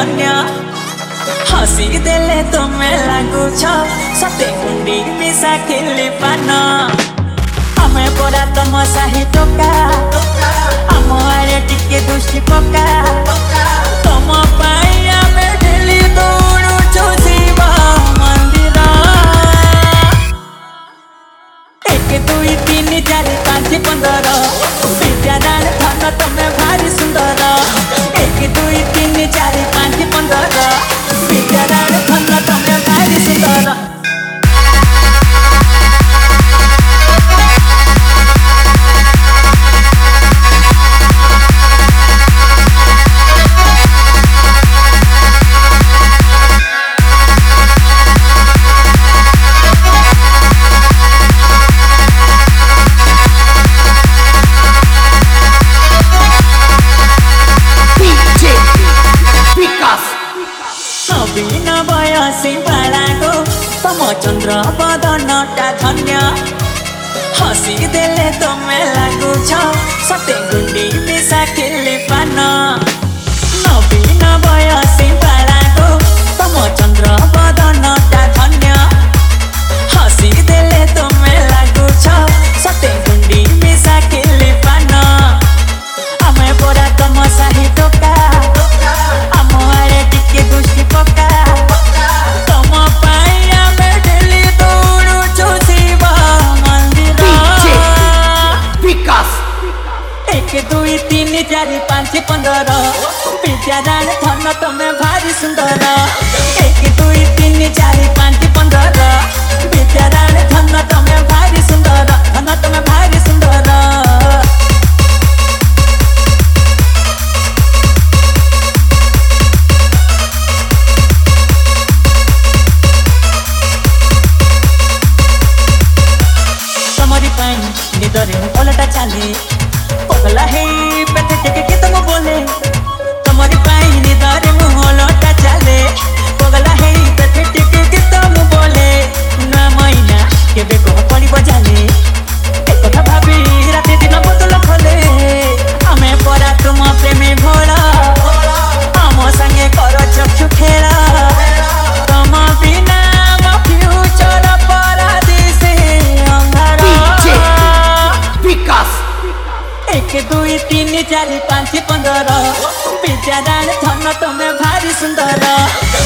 धन्य हसी देले तुम्हें लागुछ सते गुंडी मिसा खिली पान आमे परा तम साही टोका आम आड़े टिके दृष्टि पका तम पाई आमे डेली दौड़ुछु शिव मंदिर 1 2 3 4 5 15 विद्यादान धन तमे भारी सुंदर 1 2 3 4 5 15 विद्यादान धन तमे भारी सुंदर नवीन बयसी बालाको तम चंद्र बदनटा धन्य हसी देले तमे लागुछ सते गुंडी मिसा खिली पान नवीन बयसी बालाको तम चंद्र बदनटा धन्य हसी देले तमे लागुछ सते गुंडी मिसा खिली पान आमे परा तम साही टोका आम आड़े टिके दृष्टि पका तम पाई आमे डेली दौड़ुछु शिव मंदिर 1 2 3 4 5 15 विद्यादान धन तमे भारी सुंदर 1 2 3 4 5 15 विद्यादान धन तमे भारी सुंदर धन तमे भारी सुंदर निदरे पलटा चाले पगला है पेटे टेके के तुम बोले तुम्हारी पाई निदरे मुहलटा चाले पगला है पेटे टेके के तुम बोले ना महीना केबे को पड़ी बजाले एक कथा भाबी राते दिन बदल खले आमे परा तुम प्रेमी भोला आम संगे कर चक्षु खेला तुम बिना मो फ्यूचर पारादीसे अंधार 1 2 3 4 5 15 विद्यादान धन तमे भारी सुंदर